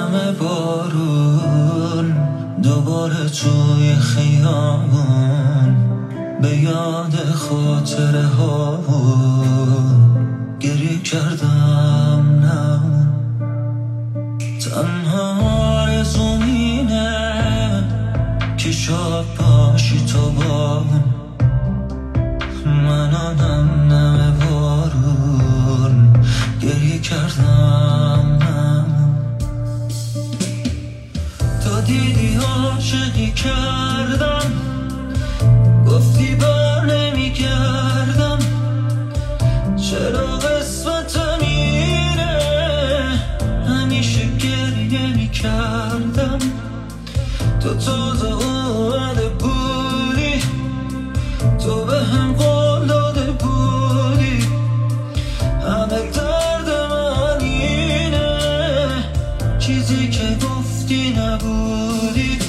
نم بارون دوباره توی خیابون به یاد خاطره ها گریه کردم. نه تنها آرزوم اینه که شاد باشی تو با من. نم بارون گریه کردم. تا دیدی عاشقی کردم گفتی بر نمیگردم. چرا قسمتم اینه همیشه گریه میکردم. تو تازه اومده بودی تو به هم قول داده بودی همه درد من اینه چیزی که گفتی نبودی.